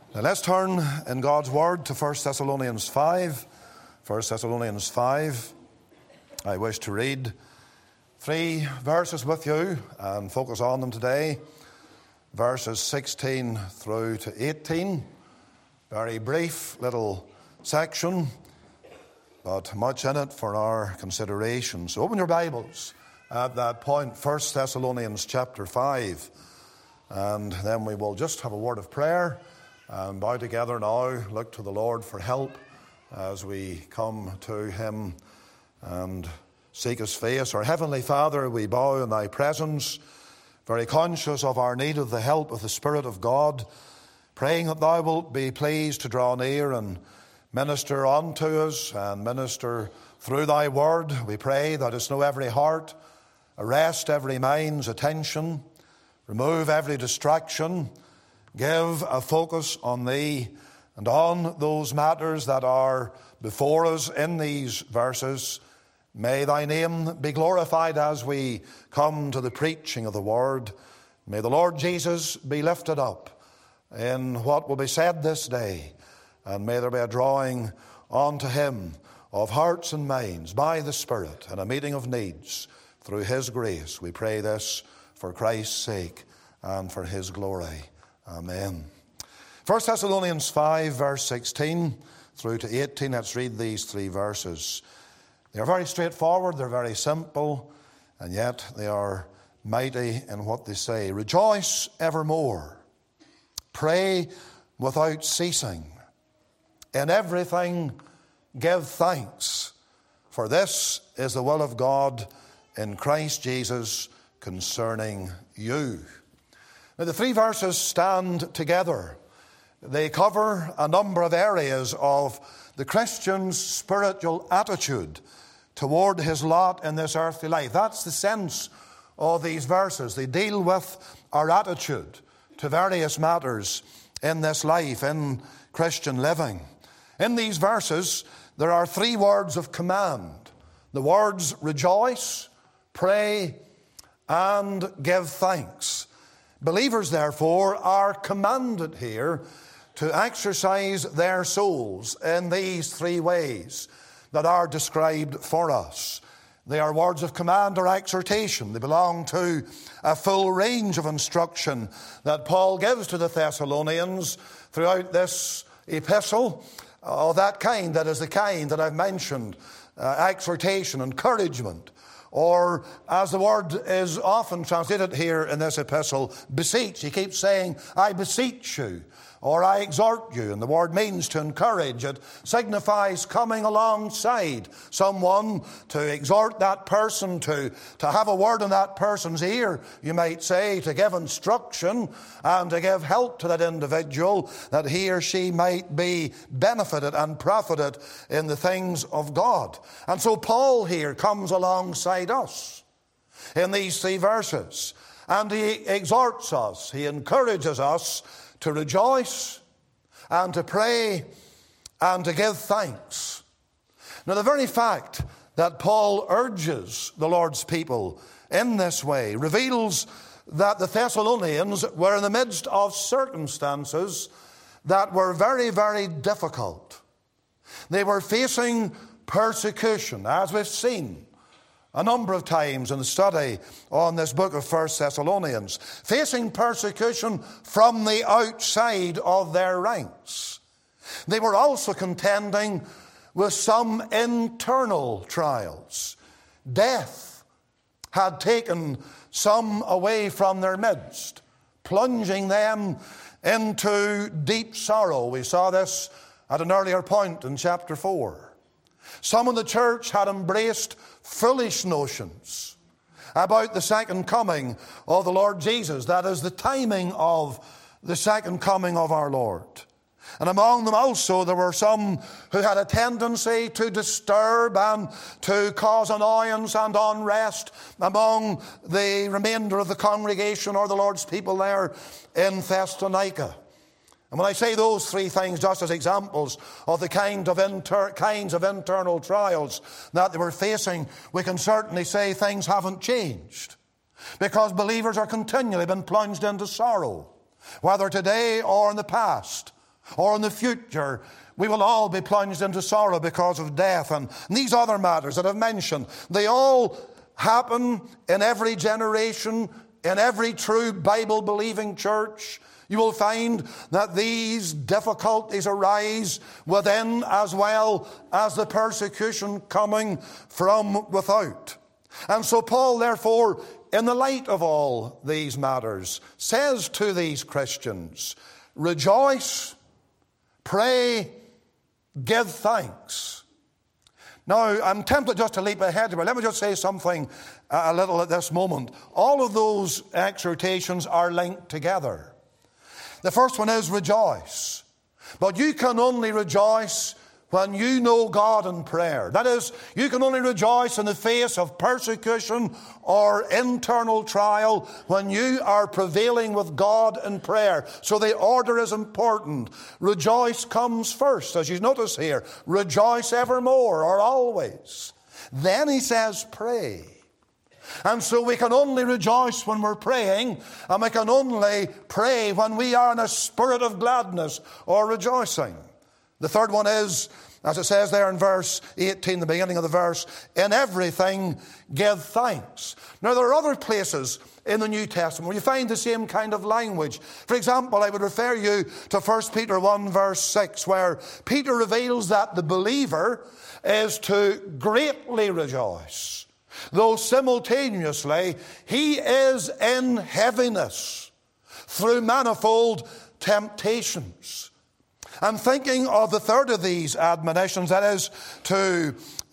Now let's turn in God's Word to 1 Thessalonians 5. 1 Thessalonians 5. I wish to read 3 verses with you and focus on them today. Verses 16 through to 18. Very brief little section, but much in it for our consideration. So open your Bibles at that point, 1 Thessalonians chapter 5. And then we will just have a word of prayer and bow together now, look to the Lord for help as we come to Him and seek His face. Our Heavenly Father, we bow in Thy presence, very conscious of our need of the help of the Spirit of God, praying that Thou wilt be pleased to draw near and minister unto us and minister through Thy Word. We pray that it's know every heart, arrest every mind's attention, remove every distraction, give a focus on Thee and on those matters that are before us in these verses. May Thy name be glorified as we come to the preaching of the Word. May the Lord Jesus be lifted up in what will be said this day, and may there be a drawing unto Him of hearts and minds by the Spirit and a meeting of needs through His grace. We pray this for Christ's sake and for His glory. Amen. 1 Thessalonians 5, verse 16 through to 18. Let's read these 3 verses. They are very straightforward, they're very simple, and yet they are mighty in what they say. Rejoice evermore. Pray without ceasing. In everything give thanks, for this is the will of God in Christ Jesus concerning you. Now, the 3 verses stand together. They cover a number of areas of the Christian's spiritual attitude toward his lot in this earthly life. That's the sense of these verses. They deal with our attitude to various matters in this life, in Christian living. In these verses, there are 3 words of command. The words rejoice, pray, and give thanks. Believers, therefore, are commanded here to exercise their souls in these 3 ways that are described for us. They are words of command or exhortation. They belong to a full range of instruction that Paul gives to the Thessalonians throughout this epistle, of that kind, that is the kind that I've mentioned, exhortation, encouragement, or as the word is often translated here in this epistle, beseech. He keeps saying, I beseech you, or I exhort you, and the word means to encourage. It signifies coming alongside someone to exhort that person, to have a word in that person's ear, you might say, to give instruction and to give help to that individual that he or she might be benefited and profited in the things of God. And so Paul here comes alongside us in these 3 verses, and he exhorts us, he encourages us to rejoice and to pray and to give thanks. Now, the very fact that Paul urges the Lord's people in this way reveals that the Thessalonians were in the midst of circumstances that were very, very difficult. They were facing persecution, as we've seen a number of times in the study on this book of 1 Thessalonians, facing persecution from the outside of their ranks. They were also contending with some internal trials. Death had taken some away from their midst, plunging them into deep sorrow. We saw this at an earlier point in chapter 4. Some in the church had embraced foolish notions about the second coming of the Lord Jesus. That is, the timing of the second coming of our Lord. And among them also there were some who had a tendency to disturb and to cause annoyance and unrest among the remainder of the congregation or the Lord's people there in Thessalonica. And when I say those 3 things just as examples of the kinds of internal trials that they were facing, we can certainly say things haven't changed, because believers are continually been plunged into sorrow, whether today or in the past. or in the future we will all be plunged into sorrow because of death, and these other matters that I've mentioned, they all happen in every generation, in every true Bible-believing church. You will find that these difficulties arise within as well as the persecution coming from without. And so Paul, therefore, in the light of all these matters, says to these Christians, rejoice, pray, give thanks. Now, I'm tempted just to leap ahead, but let me just say something a little at this moment. All of those exhortations are linked together. The first one is rejoice. But you can only rejoice when you know God in prayer. That is, you can only rejoice in the face of persecution or internal trial when you are prevailing with God in prayer. So the order is important. Rejoice comes first, as you notice here. Rejoice evermore or always. Then he says pray. And so we can only rejoice when we're praying, and we can only pray when we are in a spirit of gladness or rejoicing. The third one is, as it says there in verse 18, the beginning of the verse, in everything give thanks. Now there are other places in the New Testament where you find the same kind of language. For example, I would refer you to 1 Peter 1 verse 6, where Peter reveals that the believer is to greatly rejoice, though simultaneously he is in heaviness through manifold temptations. I'm thinking of the third of these admonitions, that is to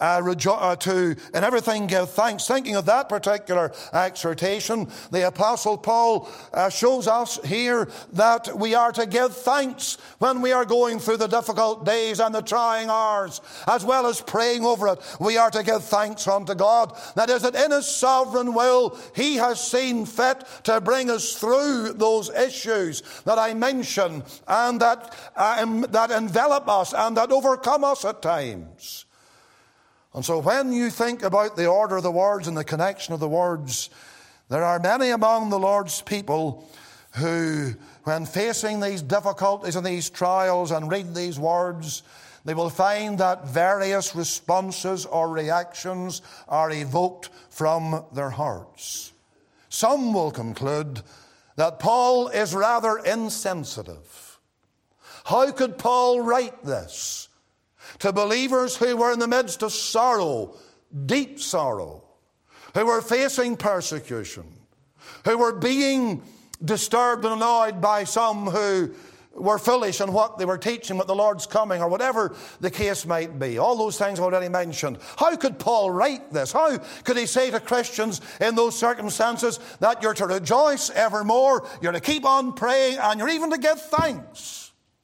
in everything give thanks. Thinking of that particular exhortation, the Apostle Paul shows us here that we are to give thanks when we are going through the difficult days and the trying hours, as well as praying over it. We are to give thanks unto God. That is, that in His sovereign will, He has seen fit to bring us through those issues that I mentioned, and that envelop us and that overcome us at times. And so when you think about the order of the words and the connection of the words, there are many among the Lord's people who, when facing these difficulties and these trials and read these words, they will find that various responses or reactions are evoked from their hearts. Some will conclude that Paul is rather insensitive. How could Paul write this to believers who were in the midst of sorrow, deep sorrow, who were facing persecution, who were being disturbed and annoyed by some who were foolish in what they were teaching with the Lord's coming, or whatever the case might be? All those things I've already mentioned. How could Paul write this? How could he say to Christians in those circumstances that you're to rejoice evermore, you're to keep on praying, and you're even to give thanks?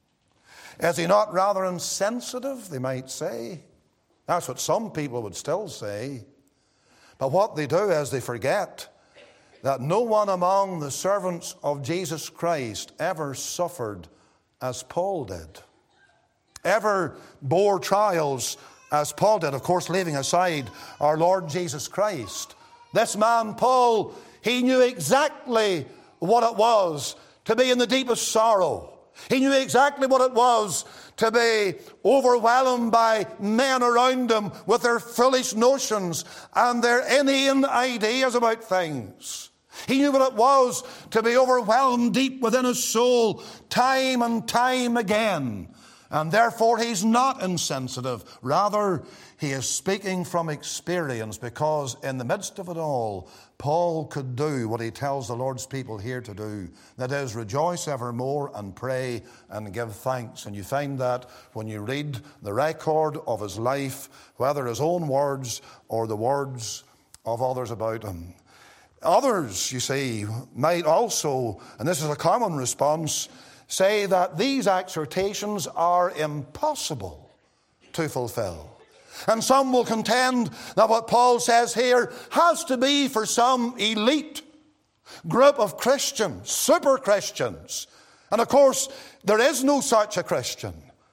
Is he not rather insensitive, they might say? That's what some people would still say. But what they do is they forget that no one among the servants of Jesus Christ ever suffered as Paul did, ever bore trials as Paul did, of course leaving aside our Lord Jesus Christ. This man, Paul, he knew exactly what it was to be in the deepest sorrow. He knew exactly what it was to be overwhelmed by men around him with their foolish notions and their inane ideas about things. He knew what it was to be overwhelmed deep within his soul time and time again. And therefore he's not insensitive. Rather, he is speaking from experience, because in the midst of it all, Paul could do what he tells the Lord's people here to do. That is, rejoice evermore and pray and give thanks. And you find that when you read the record of his life, whether his own words or the words of others about him. Others, you see, might also, and this is a common response, say that these exhortations are impossible to fulfill. And some will contend that what Paul says here has to be for some elite group of Christians, super Christians. And of course, there is no such a Christian.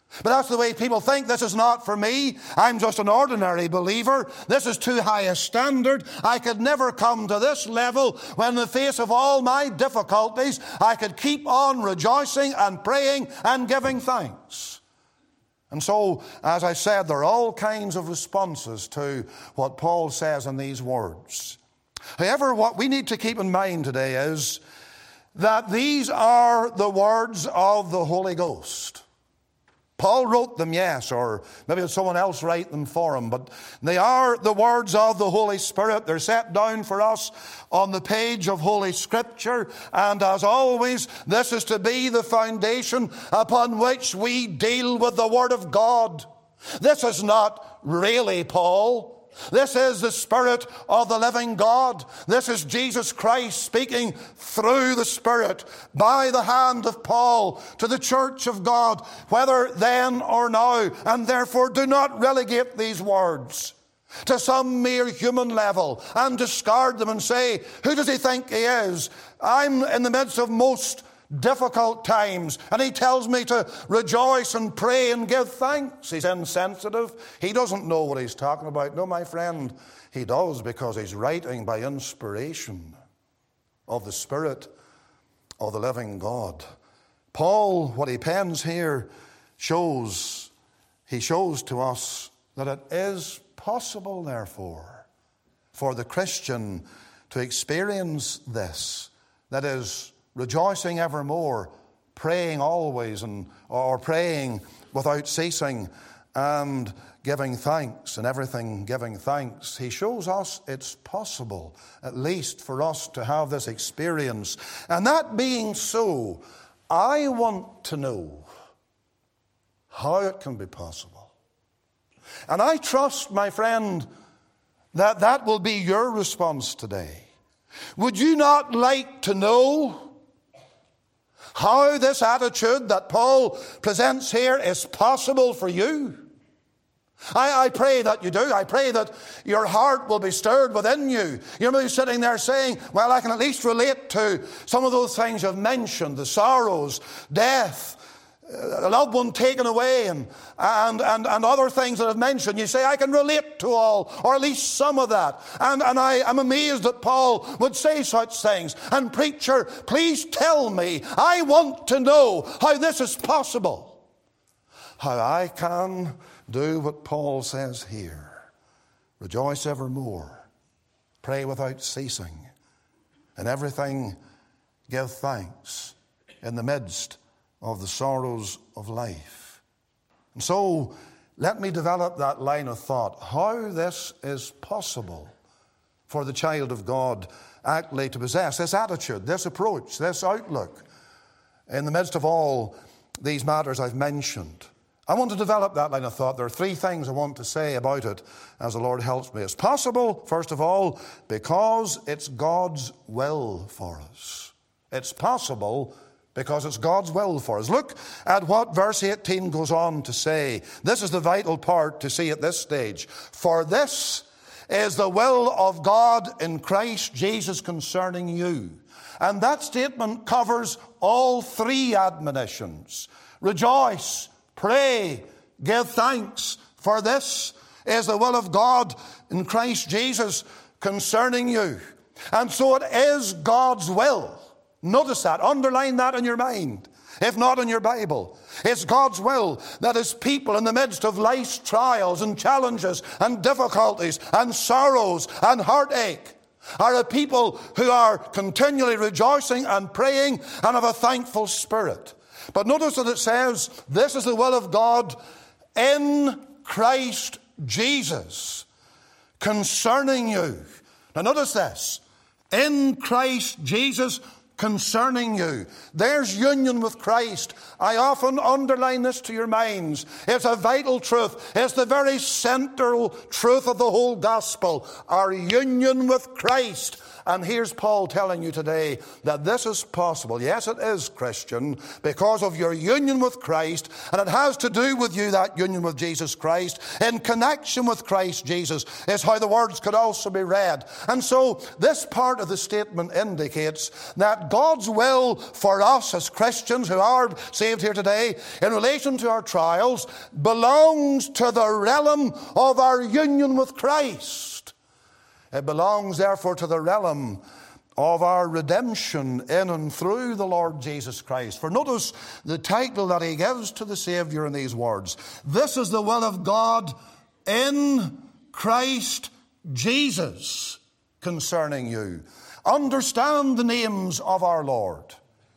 But that's the way people think. This is not for me. I'm just an ordinary believer. This is too high a standard. I could never come to this level when in the face of all my difficulties, I could keep on rejoicing and praying and giving thanks. And so, as I said, there are all kinds of responses to what Paul says in these words. However, what we need to keep in mind today is that these are the words of the Holy Ghost. Paul wrote them, yes, or maybe someone else write them for him, but they are the words of the Holy Spirit. They're set down for us on the page of Holy Scripture, and as always, this is to be the foundation upon which we deal with the Word of God. This is not really Paul. This is the Spirit of the living God. This is Jesus Christ speaking through the Spirit by the hand of Paul to the church of God, whether then or now. And therefore do not relegate these words to some mere human level and discard them and say, who does he think he is? I'm in the midst of most difficult times, and he tells me to rejoice and pray and give thanks. He's insensitive. He doesn't know what he's talking about. No, my friend, he does, because he's writing by inspiration of the Spirit of the living God. Paul, what he pens here, shows to us that it is possible, therefore, for the Christian to experience this, that is, rejoicing evermore, praying always, or praying without ceasing, and giving thanks, and everything giving thanks. He shows us it's possible, at least for us to have this experience. And that being so, I want to know how it can be possible. And I trust, my friend, that that will be your response today. Would you not like to know how this attitude that Paul presents here is possible for you? I pray that you do. I pray that your heart will be stirred within you. You may be sitting there saying, well, I can at least relate to some of those things you've mentioned, the sorrows, death, a loved one taken away, and other things that I've mentioned. You say, I can relate to all, or at least some of that. And I am amazed that Paul would say such things. And preacher, please tell me, I want to know how this is possible. How I can do what Paul says here. Rejoice evermore. Pray without ceasing. In everything give thanks in the midst of the sorrows of life. And so, let me develop that line of thought. How this is possible for the child of God actually to possess this attitude, this approach, this outlook in the midst of all these matters I've mentioned. I want to develop that line of thought. There are three things I want to say about it as the Lord helps me. It's possible, first of all, because it's God's will for us. It's possible because it's God's will for us. Look at what verse 18 goes on to say. This is the vital part to see at this stage. For this is the will of God in Christ Jesus concerning you. And that statement covers all three admonitions. Rejoice, pray, give thanks. For this is the will of God in Christ Jesus concerning you. And so it is God's will. Notice that. Underline that in your mind, if not in your Bible. It's God's will that His people in the midst of life's trials and challenges and difficulties and sorrows and heartache are a people who are continually rejoicing and praying and have a thankful spirit. But notice that it says, this is the will of God in Christ Jesus concerning you. Now notice this. In Christ Jesus concerning you. There's union with Christ. I often underline this to your minds. It's a vital truth. It's the very central truth of the whole gospel. Our union with Christ And here's Paul telling you today that this is possible. Yes, it is, Christian, because of your union with Christ. And it has to do with you, that union with Jesus Christ. In connection with Christ Jesus is how the words could also be read. And so this part of the statement indicates that God's will for us as Christians who are saved here today in relation to our trials belongs to the realm of our union with Christ. It belongs therefore to the realm of our redemption in and through the Lord Jesus Christ. For notice the title that he gives to the Savior in these words. This is the will of God in Christ Jesus concerning you. Understand the names of our Lord.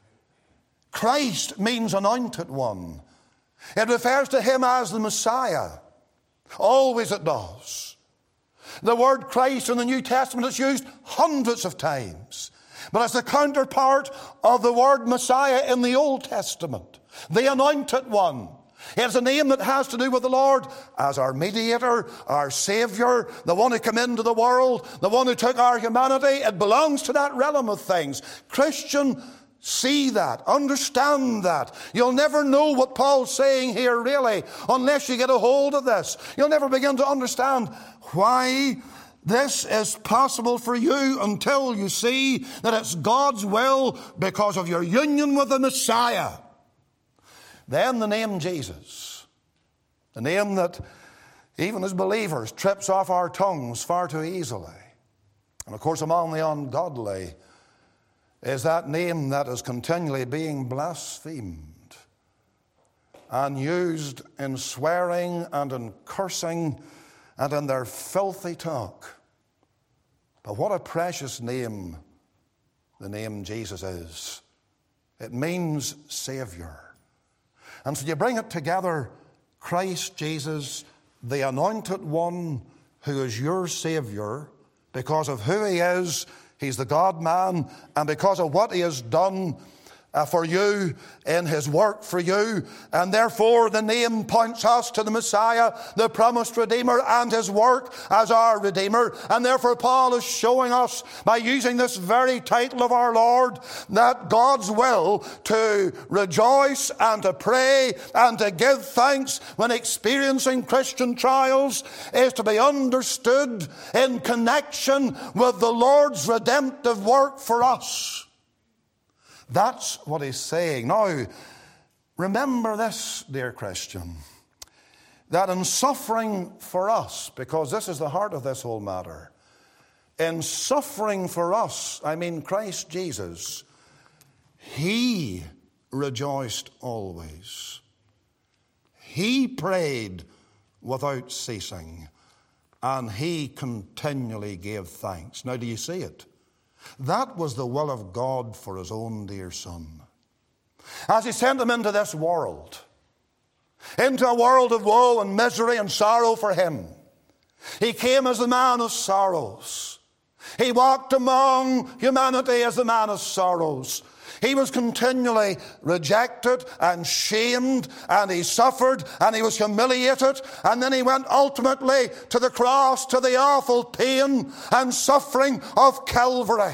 Christ means anointed one. It refers to him as the Messiah. Always it does. The word Christ in the New Testament is used hundreds of times. But it's the counterpart of the word Messiah in the Old Testament. The anointed one. It's a name that has to do with the Lord as our mediator, our Savior, the one who came into the world, the one who took our humanity. It belongs to that realm of things. Christian, see that, understand that. You'll never know what Paul's saying here really unless you get a hold of this. You'll never begin to understand why this is possible for you until you see that it's God's will because of your union with the Messiah. Then the name Jesus, the name that even as believers trips off our tongues far too easily. And of course among the ungodly is that name that is continually being blasphemed and used in swearing and in cursing and in their filthy talk. But what a precious name the name Jesus is. It means Savior. And so you bring it together, Christ Jesus, the anointed one who is your Savior, because of who he is. He's the God-man, and because of what he has done for you in his work for you. And therefore the name points us to the Messiah, the promised Redeemer, and his work as our Redeemer. And therefore Paul is showing us by using this very title of our Lord that God's will to rejoice and to pray and to give thanks when experiencing Christian trials is to be understood in connection with the Lord's redemptive work for us. That's what he's saying. Now, remember this, dear Christian, that in suffering for us, because this is the heart of this whole matter, in suffering for us, I mean Christ Jesus, he rejoiced always. He prayed without ceasing, and he continually gave thanks. Now, do you see it? That was the will of God for his own dear Son. As he sent him into this world, into a world of woe and misery and sorrow for him, he came as the man of sorrows. He walked among humanity as the man of sorrows. He was continually rejected and shamed, and he suffered and he was humiliated, and then he went ultimately to the cross, to the awful pain and suffering of Calvary.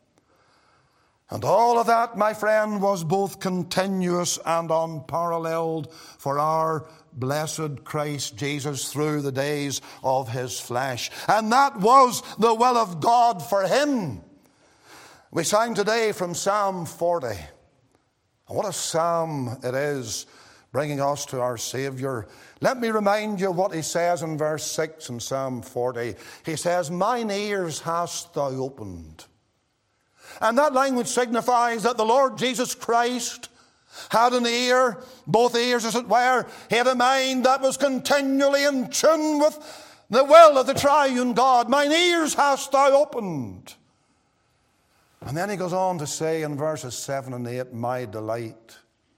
And all of that, my friend, was both continuous and unparalleled for our blessed Christ Jesus through the days of his flesh. And that was the will of God for him. We sang today from Psalm 40. And what a psalm it is, bringing us to our Savior. Let me remind you what he says in verse 6 in Psalm 40. He says, "Mine ears hast thou opened." And that language signifies that the Lord Jesus Christ had an ear, both ears as it were. He had a mind that was continually in tune with the will of the triune God. "Mine ears hast thou opened." And then he goes on to say in verses 7 and 8, "My delight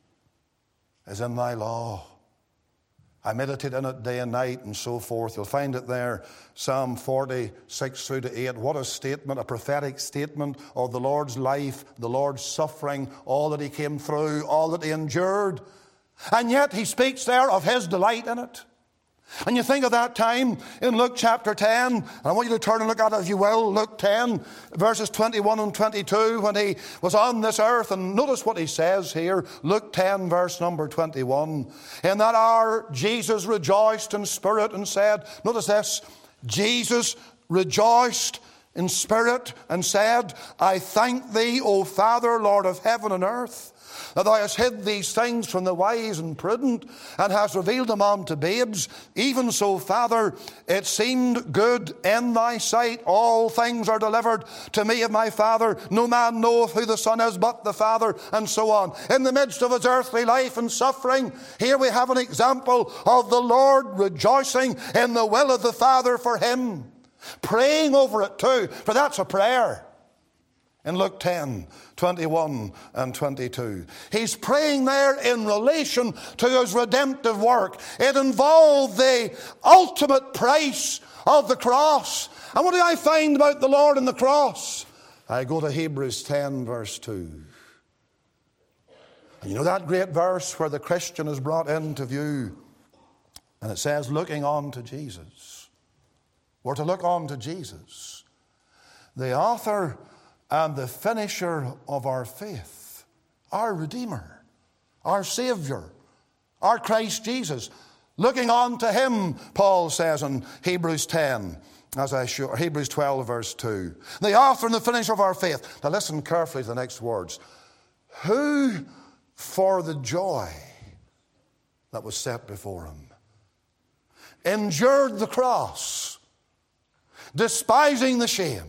is in thy law. I meditate in it day and night," and so forth. You'll find it there, Psalm 46 through to 8. What a statement, a prophetic statement of the Lord's life, the Lord's suffering, all that he came through, all that he endured. And yet he speaks there of his delight in it. And you think of that time in Luke chapter 10, and I want you to turn and look at it if you will, Luke 10, verses 21 and 22, when he was on this earth. And notice what he says here, Luke 10, verse number 21. In that hour Jesus rejoiced in spirit and said, notice this, Jesus rejoiced in spirit and said, I thank thee, O Father, Lord of heaven and earth, that thou hast hid these things from the wise and prudent, and hast revealed them unto babes. Even so, Father, it seemed good in thy sight. All things are delivered to me of my Father. No man knoweth who the Son is but the Father, and so on. In the midst of his earthly life and suffering, here we have an example of the Lord rejoicing in the will of the Father for him. Praying over it too, for that's a prayer. In Luke 10, 21 and 22. He's praying there in relation to his redemptive work. It involved the ultimate price of the cross. And what do I find about the Lord and the cross? I go to Hebrews 10, verse 2. And you know that great verse where the Christian is brought into view, and it says, looking on to Jesus. We're to look on to Jesus, the author and the finisher of our faith, our Redeemer, our Savior, our Christ Jesus. Looking on to him, Paul says in Hebrews 10, Hebrews 12, verse 2. The author and the finisher of our faith. Now listen carefully to the next words. Who, for the joy that was set before him, endured the cross, despising the shame,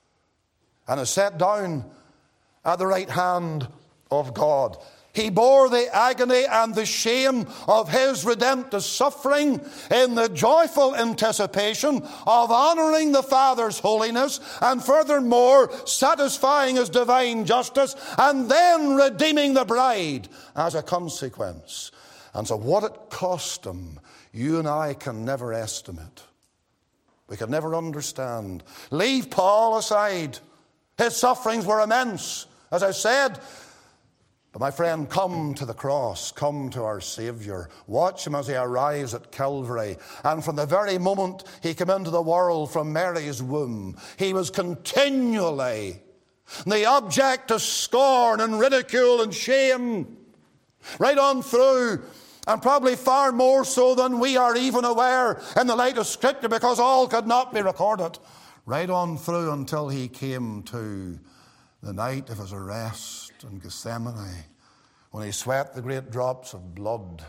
and is set down at the right hand of God. He bore the agony and the shame of his redemptive suffering in the joyful anticipation of honoring the Father's holiness, and furthermore satisfying his divine justice, and then redeeming the bride as a consequence. And so what it cost him, you and I can never estimate. We can never understand. Leave Paul aside. His sufferings were immense, as I said. But my friend, come to the cross, come to our Savior. Watch him as he arrives at Calvary. And from the very moment he came into the world from Mary's womb, he was continually the object of scorn and ridicule and shame, right on through, and probably far more so than we are even aware in the light of Scripture, because all could not be recorded. Right on through until he came to the night of his arrest in Gethsemane, when he sweat the great drops of blood,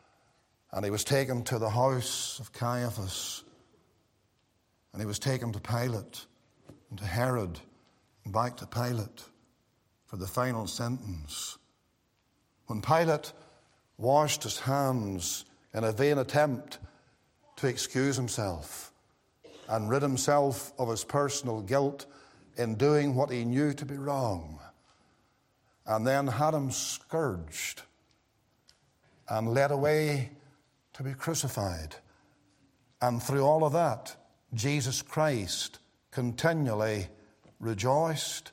and he was taken to the house of Caiaphas, and he was taken to Pilate, and to Herod, and back to Pilate for the final sentence. When Pilate washed his hands in a vain attempt to excuse himself and rid himself of his personal guilt in doing what he knew to be wrong, and then had him scourged and led away to be crucified. And through all of that, Jesus Christ continually rejoiced,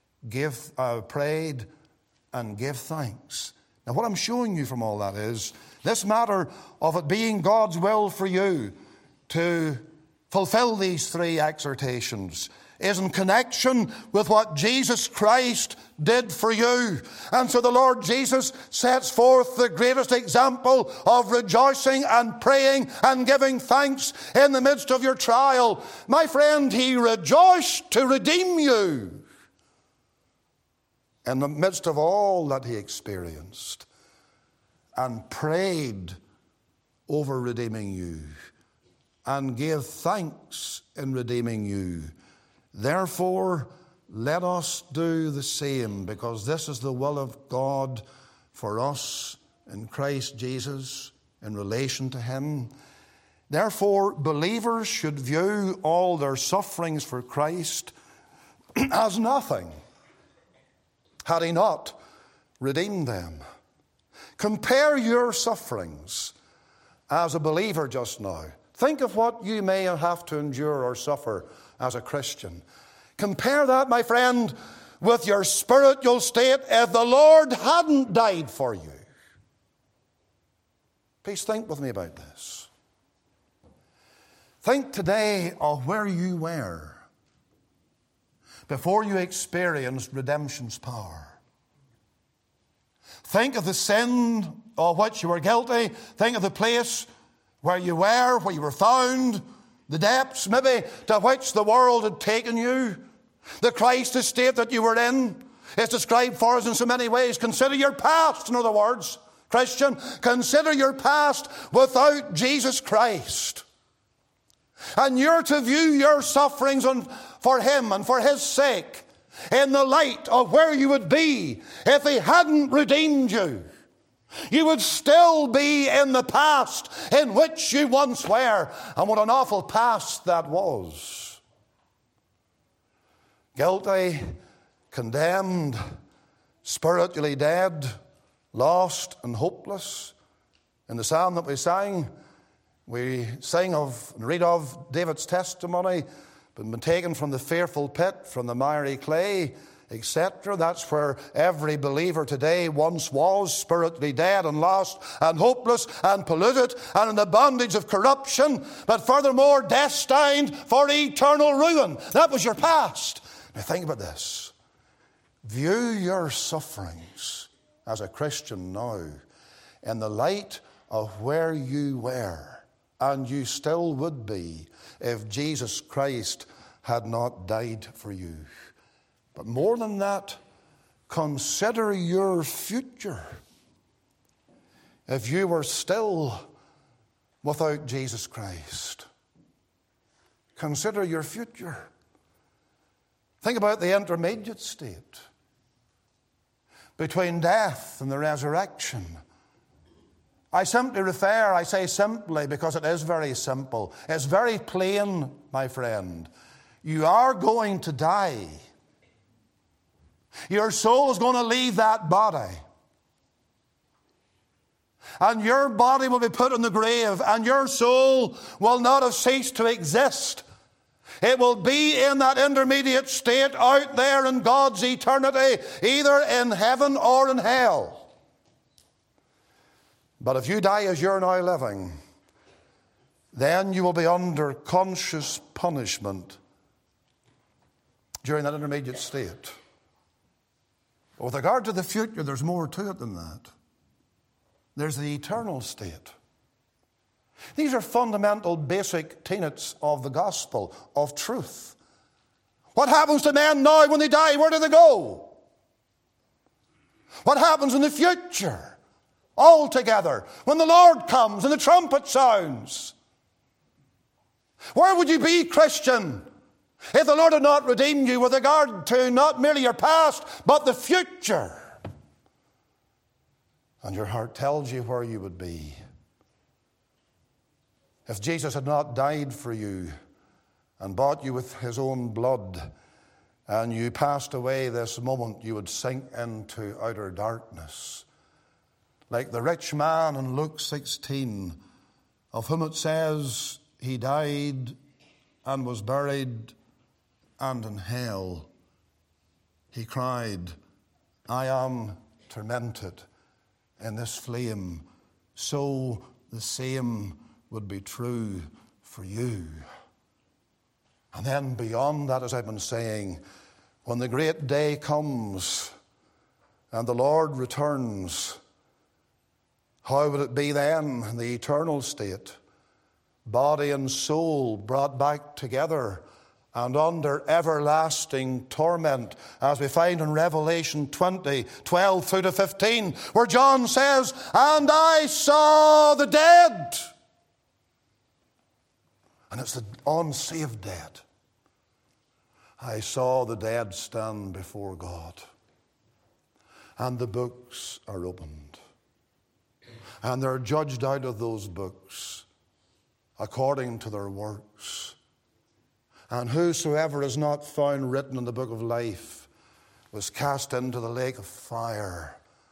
prayed, and gave thanks. Now what I'm showing you from all that is this matter of it being God's will for you to fulfill these three exhortations is in connection with what Jesus Christ did for you. And so the Lord Jesus sets forth the greatest example of rejoicing and praying and giving thanks in the midst of your trial. My friend, he rejoiced to redeem you in the midst of all that he experienced, and prayed over redeeming you, and gave thanks in redeeming you. Therefore, let us do the same, because this is the will of God for us in Christ Jesus in relation to him. Therefore, believers should view all their sufferings for Christ as nothing, had he not redeemed them. Compare your sufferings as a believer just now. Think of what you may have to endure or suffer as a Christian. Compare that, my friend, with your spiritual state if the Lord hadn't died for you. Please think with me about this. Think today of where you were before you experienced redemption's power. Think of the sin of which you were guilty. Think of the place where you were found, the depths maybe to which the world had taken you, the Christ estate that you were in. It's described for us in so many ways. Consider your past, in other words, Christian. Consider your past without Jesus Christ. And you're to view your sufferings for Him and for His sake in the light of where you would be if He hadn't redeemed you. You would still be in the past in which you once were. And what an awful past that was. Guilty, condemned, spiritually dead, lost and hopeless. In the psalm that we sang, we sing of and read of David's testimony, been taken from the fearful pit, from the miry clay, etc. That's where every believer today once was, spiritually dead and lost and hopeless and polluted and in the bondage of corruption, but furthermore destined for eternal ruin. That was your past. Now think about this. View your sufferings as a Christian now in the light of where you were and you still would be if Jesus Christ had not died for you. But more than that, consider your future. If you were still without Jesus Christ, consider your future. Think about the intermediate state between death and the resurrection. I say simply because it is very simple. It's very plain, my friend. You are going to die. Your soul is going to leave that body. And your body will be put in the grave, and your soul will not have ceased to exist. It will be in that intermediate state out there in God's eternity, either in heaven or in hell. But if you die as you're now living, then you will be under conscious punishment during that intermediate state. But with regard to the future, there's more to it than that. There's the eternal state. These are fundamental, basic tenets of the gospel, of truth. What happens to men now when they die? Where do they go? What happens in the future? Altogether, when the Lord comes and the trumpet sounds. Where would you be, Christian, if the Lord had not redeemed you with regard to not merely your past, but the future? And your heart tells you where you would be. If Jesus had not died for you and bought you with His own blood, and you passed away this moment, you would sink into outer darkness. Like the rich man in Luke 16, of whom it says he died and was buried, and in hell he cried, I am tormented in this flame. So the same would be true for you. And then beyond that, as I've been saying, when the great day comes and the Lord returns, how would it be then in the eternal state? Body and soul brought back together and under everlasting torment, as we find in Revelation 20, 12 through to 15, where John says, and I saw the dead. And it's the unsaved dead. I saw the dead stand before God, and the books are opened. And they're judged out of those books according to their works. And whosoever is not found written in the book of life was cast into the lake of fire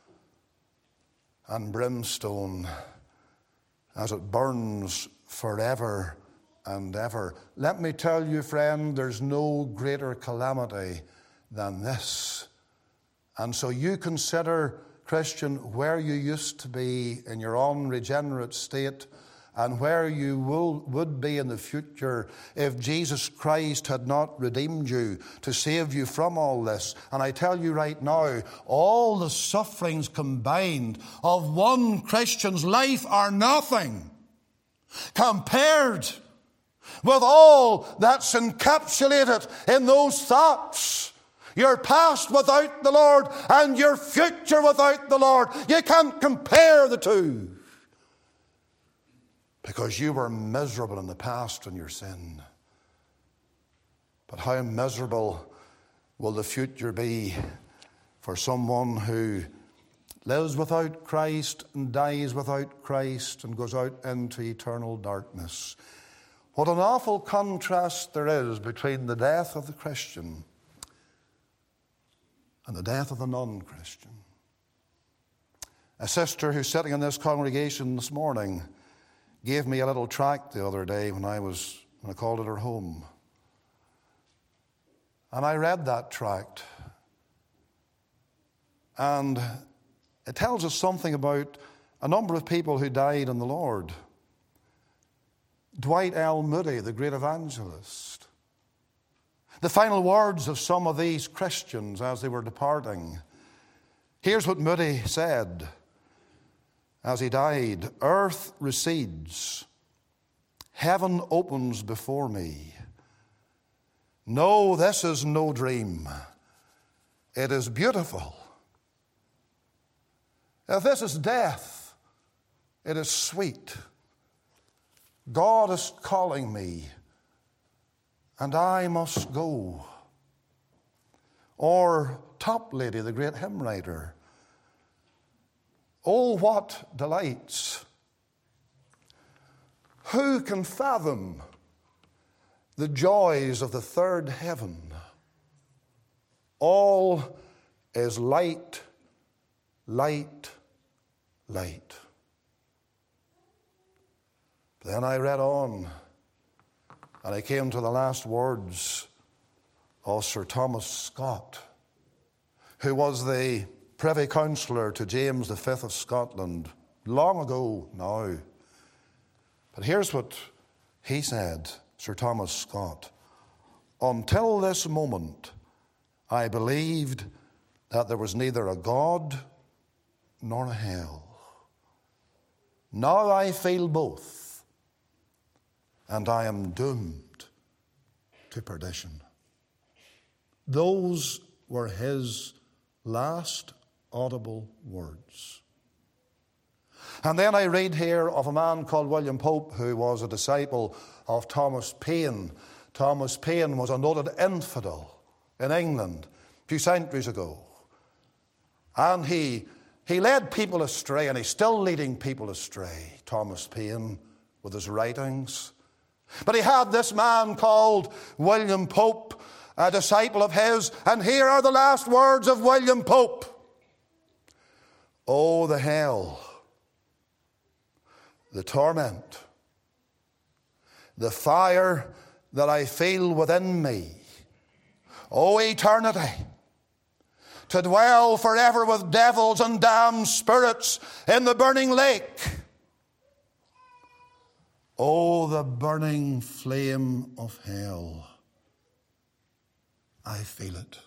and brimstone, as it burns forever and ever. Let me tell you, friend, there's no greater calamity than this. And so you consider, Christian, where you used to be in your unregenerate state, and where you would be in the future if Jesus Christ had not redeemed you to save you from all this. And I tell you right now, all the sufferings combined of one Christian's life are nothing compared with all that's encapsulated in those thoughts. Your past without the Lord and your future without the Lord. You can't compare the two. Because you were miserable in the past in your sin. But how miserable will the future be for someone who lives without Christ and dies without Christ and goes out into eternal darkness? What an awful contrast there is between the death of the Christian and the death of the non-Christian. A sister who's sitting in this congregation this morning gave me a little tract the other day when I called at her home. And I read that tract. And it tells us something about a number of people who died in the Lord. Dwight L. Moody, the great evangelist. The final words of some of these Christians as they were departing. Here's what Moody said as he died. Earth recedes. Heaven opens before me. No, this is no dream. It is beautiful. If this is death, it is sweet. God is calling me, and I must go. Or Toplady, the great hymn writer. Oh, what delights! Who can fathom the joys of the third heaven? All is light, light, light. Then I read on, and I came to the last words of Sir Thomas Scott, who was the Privy Councillor to James V of Scotland, long ago now. But here's what he said, Sir Thomas Scott. Until this moment, I believed that there was neither a God nor a hell. Now I feel both, and I am doomed to perdition. Those were his last audible words. And then I read here of a man called William Pope, who was a disciple of Thomas Paine. Thomas Paine was a noted infidel in England a few centuries ago. And he led people astray, and he's still leading people astray, Thomas Paine, with his writings. But he had this man called William Pope, a disciple of his, and here are the last words of William Pope. Oh, the hell, the torment, the fire that I feel within me. Oh, eternity, to dwell forever with devils and damned spirits in the burning lake. Oh, the burning flame of hell. I feel it.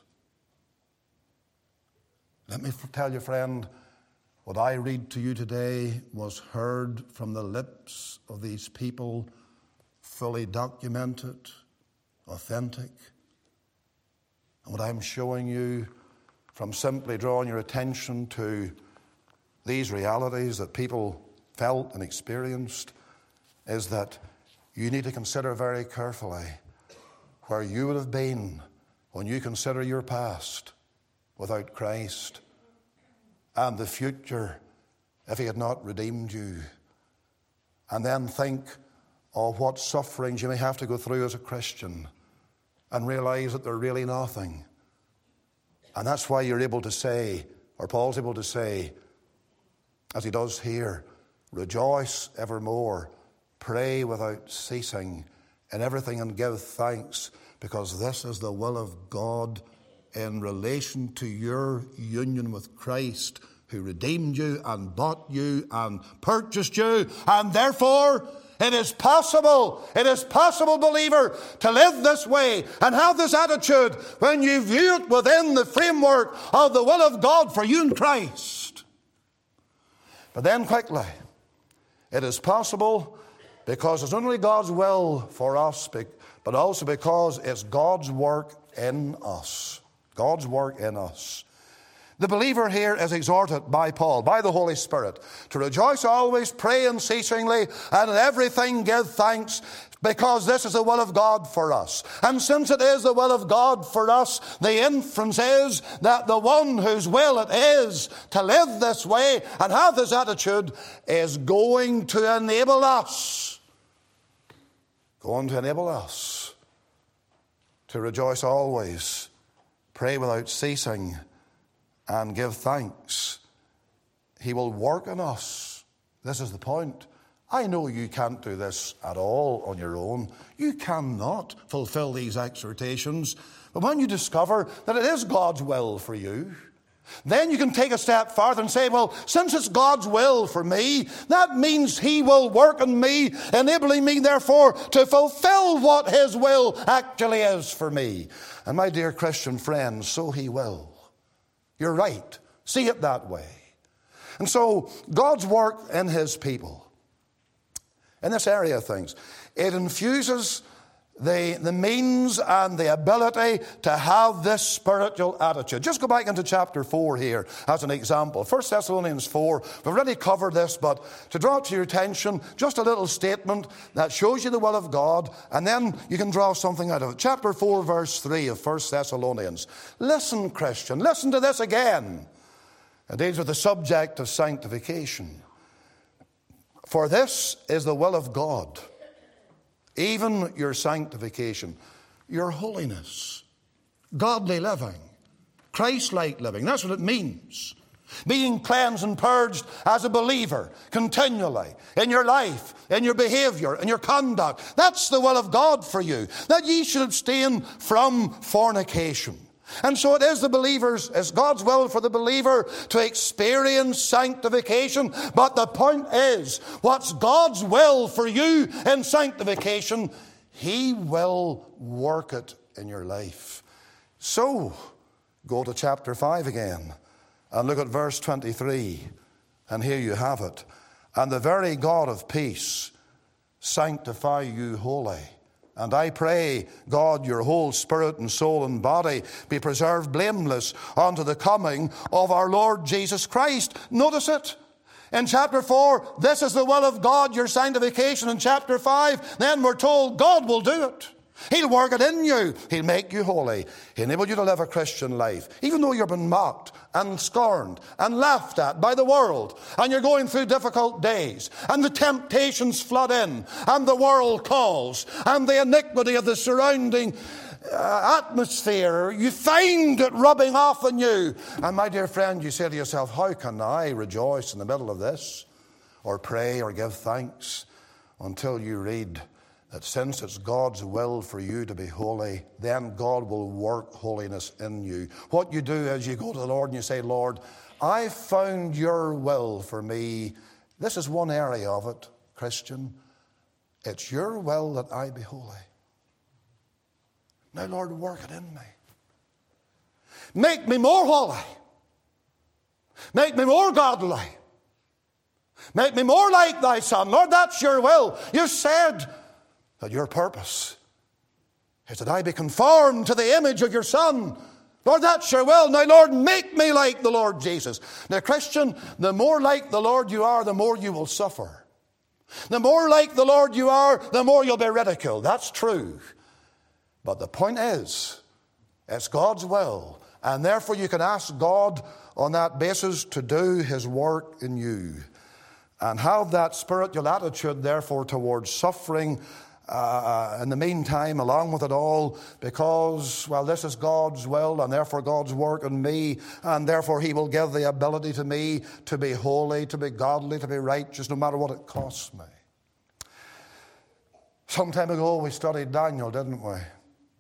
Let me tell you, friend, what I read to you today was heard from the lips of these people, fully documented, authentic. And what I'm showing you from simply drawing your attention to these realities that people felt and experienced is that you need to consider very carefully where you would have been when you consider your past without Christ and the future if he had not redeemed you. And then think of what sufferings you may have to go through as a Christian and realize that they're really nothing. And that's why you're able to say, or Paul's able to say, as he does here, rejoice evermore, pray without ceasing, in everything and give thanks, because this is the will of God in relation to your union with Christ, who redeemed you and bought you and purchased you. And therefore, it is possible, believer, to live this way and have this attitude when you view it within the framework of the will of God for you in Christ. But then quickly, it is possible because it's not only God's will for us, but also because it's God's work in us. God's work in us. The believer here is exhorted by Paul, by the Holy Spirit, to rejoice always, pray unceasingly, and in everything give thanks, because this is the will of God for us. And since it is the will of God for us, the inference is that the one whose will it is to live this way and have this attitude is going to enable us. Going to enable us to rejoice always, pray without ceasing, and give thanks. He will work in us. This is the point. I know you can't do this at all on your own. You cannot fulfill these exhortations. But when you discover that it is God's will for you, then you can take a step farther and say, well, since it's God's will for me, that means He will work in me, enabling me, therefore, to fulfill what His will actually is for me. And my dear Christian friends, so He will. You're right. See it that way. And so, God's work in His people, in this area of things, it infuses the means and the ability to have this spiritual attitude. Just go back into chapter 4 here as an example. 1 Thessalonians 4, we've already covered this, but to draw to your attention, just a little statement that shows you the will of God, and then you can draw something out of it. Chapter 4, verse 3 of 1 Thessalonians. Listen, Christian, listen to this again. It deals with the subject of sanctification. For this is the will of God, even your sanctification, your holiness, godly living, Christ-like living. That's what it means. Being cleansed and purged as a believer continually in your life, in your behavior, in your conduct. That's the will of God for you, that ye should abstain from fornication. And so it is it's God's will for the believer to experience sanctification. But the point is, what's God's will for you in sanctification, He will work it in your life. So, go to chapter 5 again and look at verse 23. And here you have it. And the very God of peace sanctify you wholly. And I pray, God, your whole spirit and soul and body be preserved blameless unto the coming of our Lord Jesus Christ. Notice it. In chapter 4, this is the will of God, your sanctification. In chapter 5, then we're told God will do it. He'll work it in you. He'll make you holy. He'll enable you to live a Christian life. Even though you've been mocked and scorned and laughed at by the world, and you're going through difficult days, and the temptations flood in, and the world calls, and the iniquity of the surrounding atmosphere, you find it rubbing off on you. And my dear friend, you say to yourself, how can I rejoice in the middle of this, or pray or give thanks, until you read that since it's God's will for you to be holy, then God will work holiness in you. What you do is you go to the Lord and you say, Lord, I found your will for me. This is one area of it, Christian. It's your will that I be holy. Now, Lord, work it in me. Make me more holy. Make me more godly. Make me more like thy Son. Lord, that's your will. You said that your purpose is that I be conformed to the image of your Son. Lord, that's your will. Now, Lord, make me like the Lord Jesus. Now, Christian, the more like the Lord you are, the more you will suffer. The more like the Lord you are, the more you'll be ridiculed. That's true. But the point is, it's God's will. And therefore you can ask God on that basis to do His work in you. And have that spiritual attitude, therefore, towards suffering in the meantime, along with it all, because, well, this is God's will, and therefore God's work in me, and therefore He will give the ability to me to be holy, to be godly, to be righteous, no matter what it costs me. Some time ago we studied Daniel, didn't we?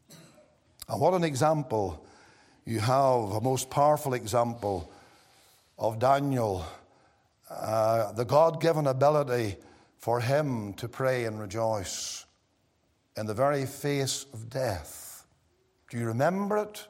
And what an example you have, a most powerful example of Daniel, the God-given ability for him to pray and rejoice in the very face of death. Do you remember it?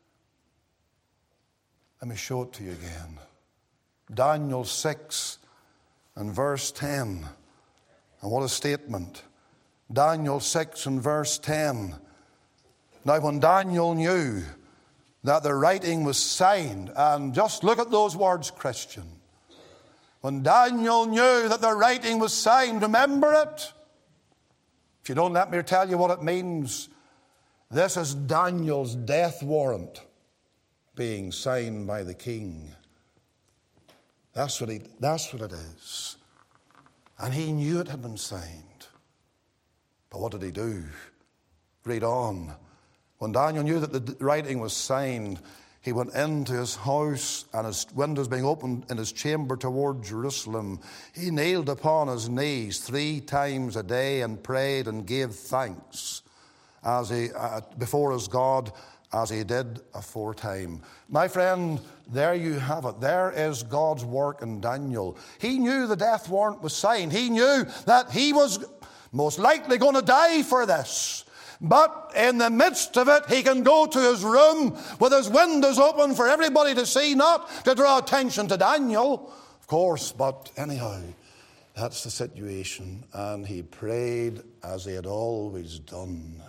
Let me show it to you again. Daniel 6 and verse 10. And what a statement. Daniel 6 and verse 10. Now when Daniel knew that the writing was signed, and just look at those words, Christian. When Daniel knew that the writing was signed, remember it? If you don't, let me tell you what it means. This is Daniel's death warrant being signed by the king. That's what it is. And he knew it had been signed. But what did he do? Read on. When Daniel knew that the writing was signed, he went into his house, and his windows being opened in his chamber toward Jerusalem, he kneeled upon his knees 3 times a day and prayed and gave thanks as he before his God, as he did aforetime. My friend, there you have it. There is God's work in Daniel. He knew the death warrant was signed. He knew that he was most likely going to die for this. But in the midst of it, he can go to his room with his windows open for everybody to see, not to draw attention to Daniel, of course, but anyhow, that's the situation. And he prayed as he had always done.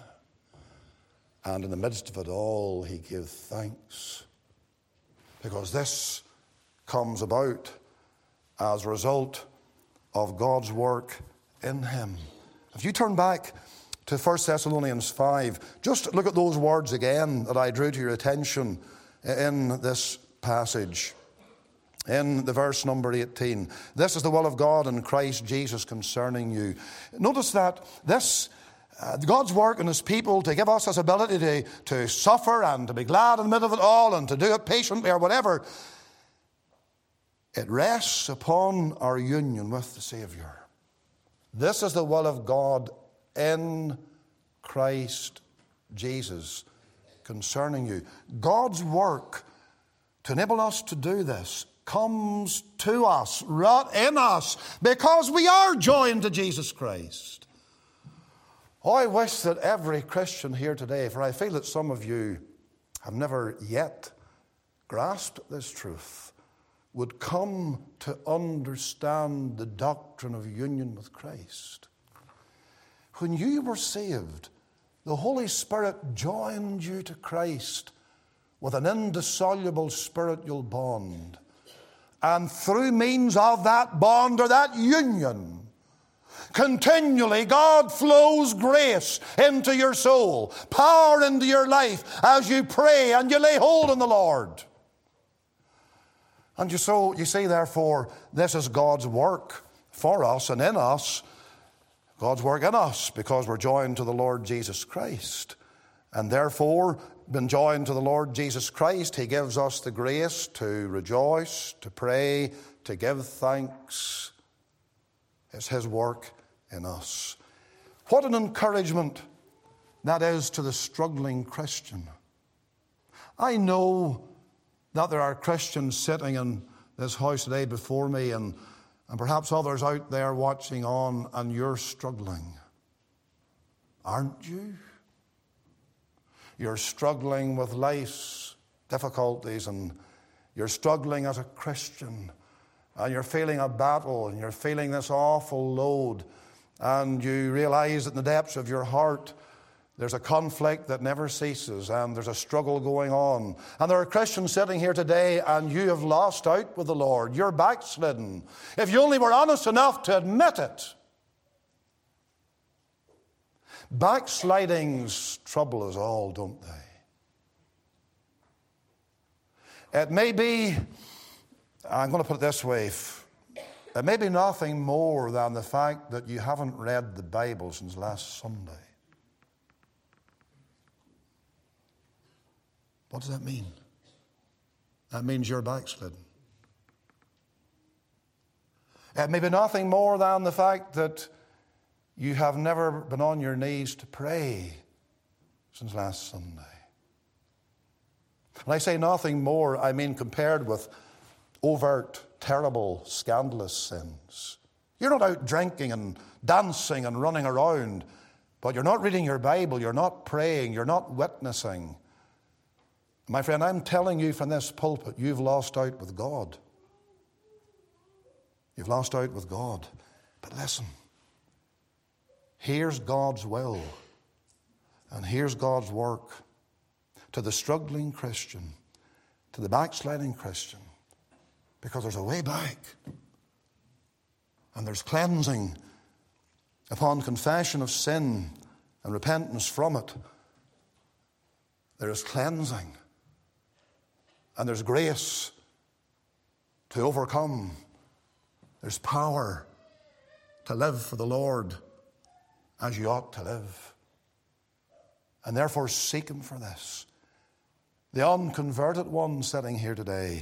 And in the midst of it all, he gave thanks. Because this comes about as a result of God's work in him. If you turn back to 1 Thessalonians 5, just look at those words again that I drew to your attention in this passage. In the verse number 18. This is the will of God in Christ Jesus concerning you. Notice that this God's work in his people to give us this ability to suffer and to be glad in the middle of it all and to do it patiently or whatever, it rests upon our union with the Savior. This is the will of God in Christ Jesus concerning you. God's work to enable us to do this comes to us, wrought in us, because we are joined to Jesus Christ. Oh, I wish that every Christian here today, for I feel that some of you have never yet grasped this truth, would come to understand the doctrine of union with Christ. When you were saved, the Holy Spirit joined you to Christ with an indissoluble spiritual bond. And through means of that bond or that union, continually God flows grace into your soul, power into your life as you pray and you lay hold on the Lord. And you see, therefore, this is God's work for us and in us. God's work in us because we're joined to the Lord Jesus Christ. And therefore, being joined to the Lord Jesus Christ, he gives us the grace to rejoice, to pray, to give thanks. It's his work in us. What an encouragement that is to the struggling Christian. I know that there are Christians sitting in this house today before me and perhaps others out there watching on, and you're struggling. Aren't you? You're struggling with life's difficulties, and you're struggling as a Christian, and you're feeling a battle, and you're feeling this awful load, and you realize that in the depths of your heart there's a conflict that never ceases, and there's a struggle going on. And there are Christians sitting here today, and you have lost out with the Lord. You're backslidden. If you only were honest enough to admit it. Backslidings trouble us all, don't they? It may be, I'm going to put it this way, it may be nothing more than the fact that you haven't read the Bible since last Sunday. What does that mean? That means you're backslidden. It may be nothing more than the fact that you have never been on your knees to pray since last Sunday. When I say nothing more, I mean compared with overt, terrible, scandalous sins. You're not out drinking and dancing and running around, but you're not reading your Bible, you're not praying, you're not witnessing. My friend, I'm telling you from this pulpit, you've lost out with God. You've lost out with God. But listen, here's God's will, and here's God's work to the struggling Christian, to the backsliding Christian, because there's a way back, and there's cleansing upon confession of sin and repentance from it. There is cleansing, and there's grace to overcome. There's power to live for the Lord as you ought to live. And therefore seek Him for this. The unconverted one sitting here today,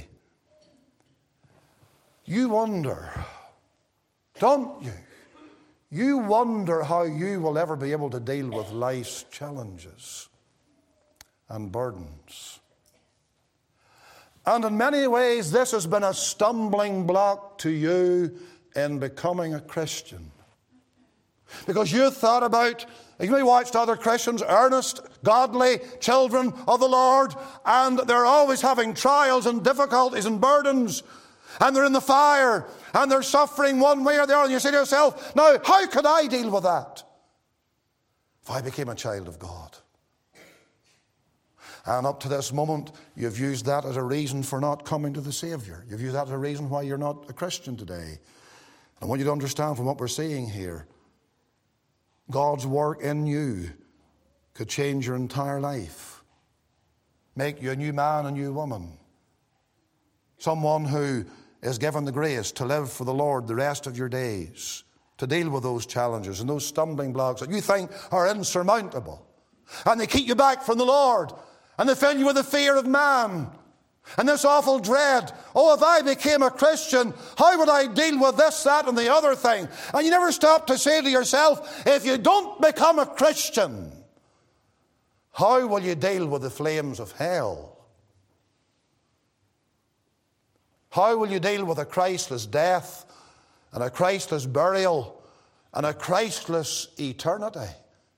you wonder, don't you? You wonder how you will ever be able to deal with life's challenges and burdens. And in many ways, this has been a stumbling block to you in becoming a Christian. Because you thought about, you may watched other Christians, earnest, godly children of the Lord, and they're always having trials and difficulties and burdens, and they're in the fire, and they're suffering one way or the other, and you say to yourself, now, how could I deal with that if I became a child of God? And up to this moment, you've used that as a reason for not coming to the Savior. You've used that as a reason why you're not a Christian today. I want you to understand from what we're seeing here, God's work in you could change your entire life, make you a new man, a new woman, someone who is given the grace to live for the Lord the rest of your days, to deal with those challenges and those stumbling blocks that you think are insurmountable, and they keep you back from the Lord, and they fill you with the fear of man and this awful dread. Oh, if I became a Christian, how would I deal with this, that, and the other thing? And you never stop to say to yourself, if you don't become a Christian, how will you deal with the flames of hell? How will you deal with a Christless death and a Christless burial and a Christless eternity?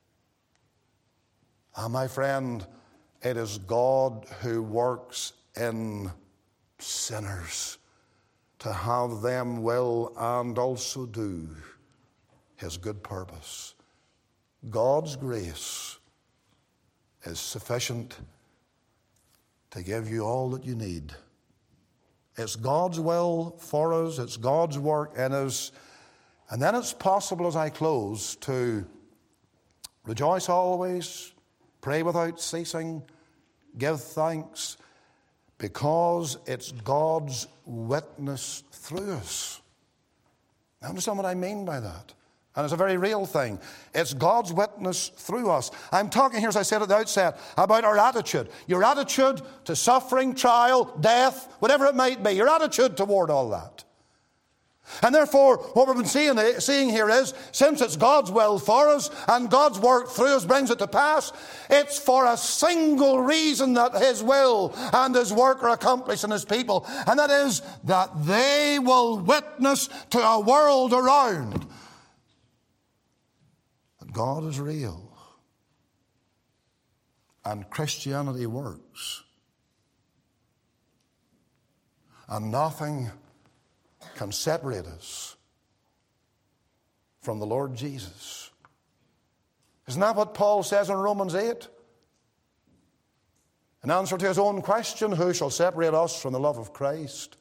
Ah, my friend, it is God who works in sinners to have them will and also do His good purpose. God's grace is sufficient to give you all that you need. It's God's will for us. It's God's work in us. And then it's possible, as I close, to rejoice always, pray without ceasing, give thanks, because it's God's witness through us. Now, understand what I mean by that? And it's a very real thing. It's God's witness through us. I'm talking here, as I said at the outset, about our attitude. Your attitude to suffering, trial, death, whatever it might be. Your attitude toward all that. And therefore, what we've been seeing here is, since it's God's will for us and God's work through us brings it to pass, it's for a single reason that His will and His work are accomplished in His people. And that is that they will witness to a world around that God is real and Christianity works. And nothing can separate us from the Lord Jesus. Isn't that what Paul says in Romans 8? In answer to his own question, who shall separate us from the love of Christ?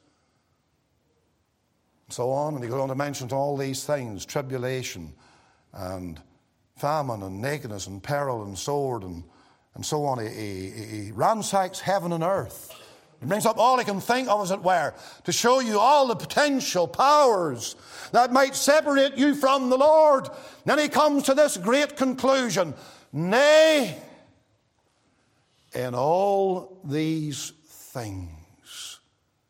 And so on, and he goes on to mention all these things, tribulation and famine and nakedness and peril and sword and so on. He ransacks heaven and earth. He brings up all he can think of, as it were, to show you all the potential powers that might separate you from the Lord. Then he comes to this great conclusion. Nay, in all these things,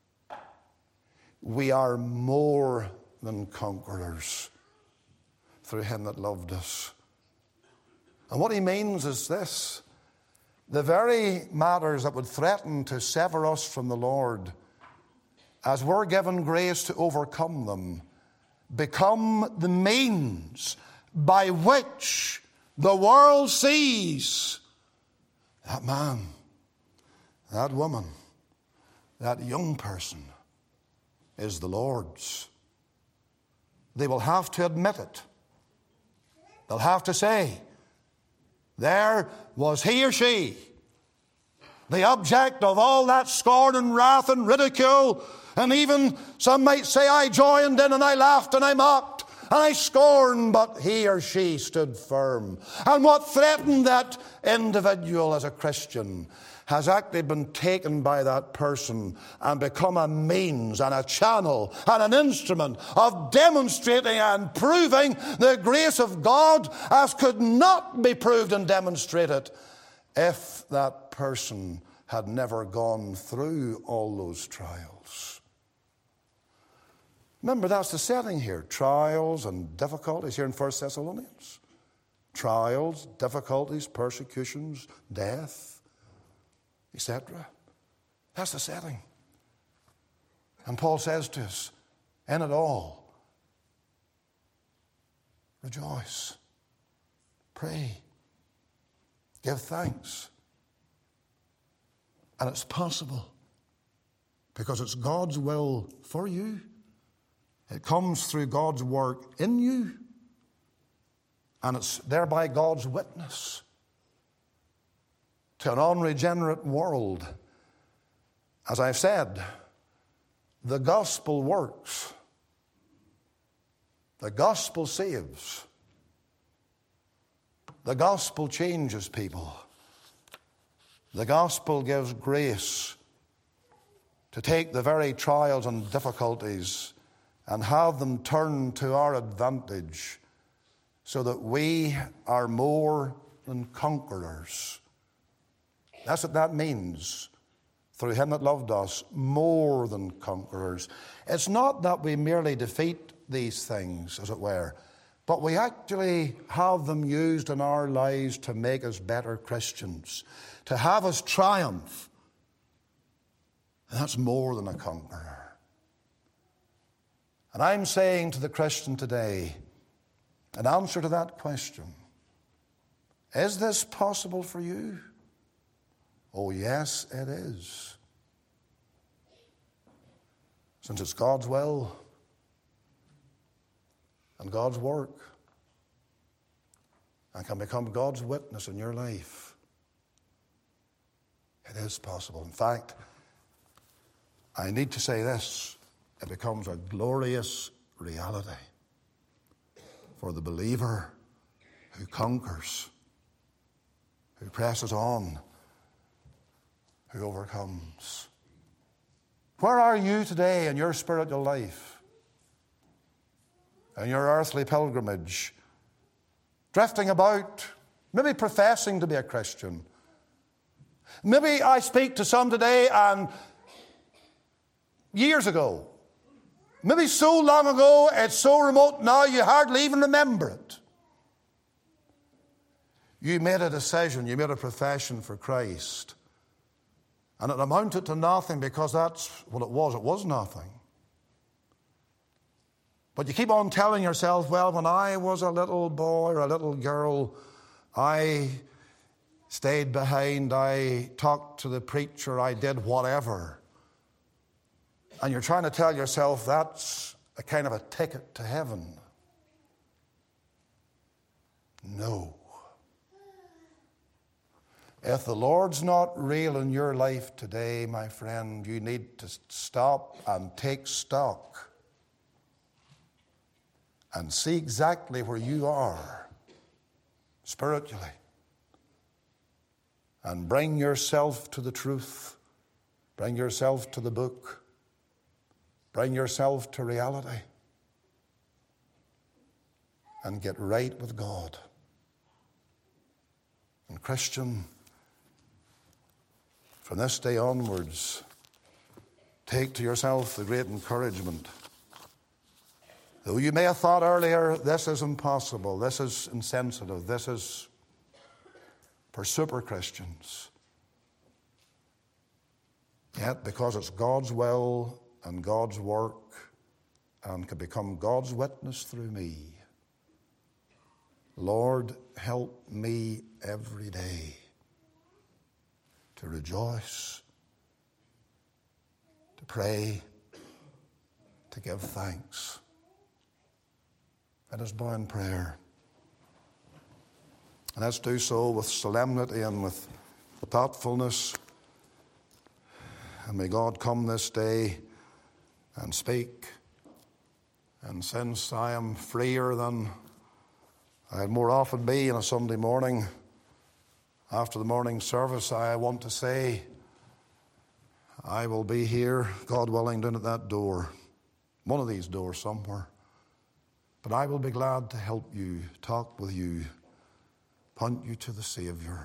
we are more than conquerors through Him that loved us. And what he means is this. The very matters that would threaten to sever us from the Lord as we're given grace to overcome them, become the means by which the world sees that man, that woman, that young person is the Lord's. They will have to admit it. They'll have to say, there was he or she, the object of all that scorn and wrath and ridicule, and even some might say I joined in and I laughed and I mocked and I scorned, but he or she stood firm. And what threatened that individual as a Christian has actually been taken by that person and become a means and a channel and an instrument of demonstrating and proving the grace of God as could not be proved and demonstrated if that person had never gone through all those trials. Remember, that's the setting here. Trials and difficulties here in 1 Thessalonians. Trials, difficulties, persecutions, death, etc. That's the setting. And Paul says to us, in it all, rejoice, pray, give thanks. And it's possible because it's God's will for you. It comes through God's work in you, and it's thereby God's witness to an unregenerate world. As I've said, the gospel works. The gospel saves. The gospel changes people. The gospel gives grace to take the very trials and difficulties and have them turn to our advantage so that we are more than conquerors. That's what that means. Through him that loved us, more than conquerors. It's not that we merely defeat these things, as it were, but we actually have them used in our lives to make us better Christians, to have us triumph. And that's more than a conqueror. And I'm saying to the Christian today, in answer to that question, is this possible for you? Oh, yes, it is. Since it's God's will and God's work and can become God's witness in your life, it is possible. In fact, I need to say this. It becomes a glorious reality for the believer who conquers, who presses on, who overcomes. Where are you today in your spiritual life, in your earthly pilgrimage, drifting about, maybe professing to be a Christian? Maybe I speak to some today and years ago, maybe so long ago, it's so remote now you hardly even remember it. You made a decision, you made a profession for Christ. And it amounted to nothing because that's what it was. It was nothing. But you keep on telling yourself, well, when I was a little boy or a little girl, I stayed behind, I talked to the preacher, I did whatever. And you're trying to tell yourself that's a kind of a ticket to heaven. No. If the Lord's not real in your life today, my friend, you need to stop and take stock and see exactly where you are spiritually and bring yourself to the truth. Bring yourself to the book. Bring yourself to reality and get right with God. And Christian, from this day onwards, take to yourself the great encouragement. Though you may have thought earlier, this is impossible, this is insensitive, this is for super Christians. Yet, because it's God's will and God's work and can become God's witness through me. Lord, help me every day to rejoice, to pray, to give thanks. Let us bow in prayer. And let's do so with solemnity and with thoughtfulness. And may God come this day and speak. And since I am freer than I'd more often be on a Sunday morning, after the morning service, I want to say, I will be here, God willing, down at that door, one of these doors somewhere. But I will be glad to help you, talk with you, point you to the Savior.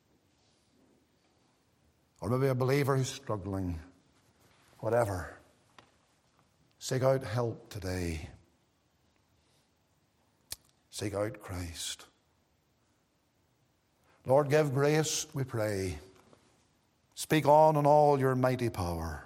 Or maybe a believer who's struggling, whatever. Seek out help today. Seek out Christ. Lord, give grace, we pray. Speak on in all your mighty power.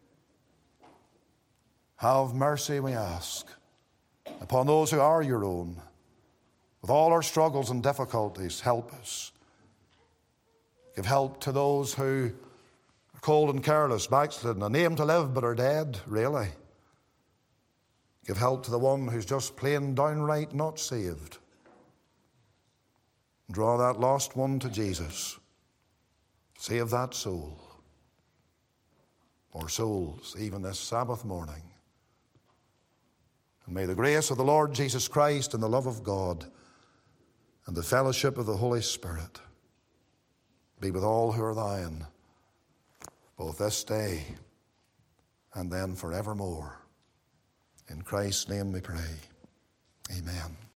Have mercy, we ask, upon those who are your own. With all our struggles and difficulties, help us. Give help to those who are cold and careless, backslidden, a name to live but are dead, really. Give help to the one who's just plain downright not saved. Draw that lost one to Jesus. Save that soul. Or souls, even this Sabbath morning. And may the grace of the Lord Jesus Christ and the love of God and the fellowship of the Holy Spirit be with all who are thine, both this day and then forevermore. In Christ's name we pray. Amen.